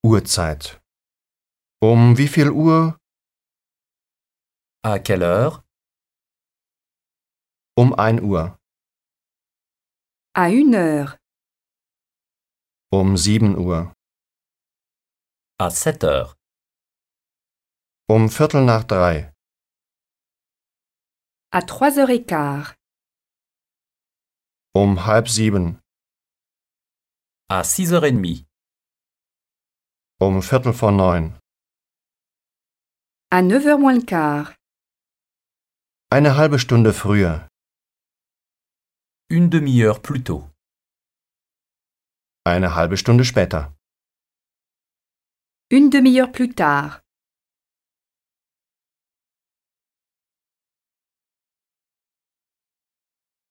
Uhrzeit. Wie viel Uhr? À quelle heure? 1 Uhr. À 1 heure. 7 Uhr. À 7 heures. 3:15. À 3h15. 6:30. À 6h30. 8:45. À 9h moins le quart. Eine halbe Stunde früher. Une demi-heure plus tôt. Eine halbe Stunde später. Une demi-heure plus tard.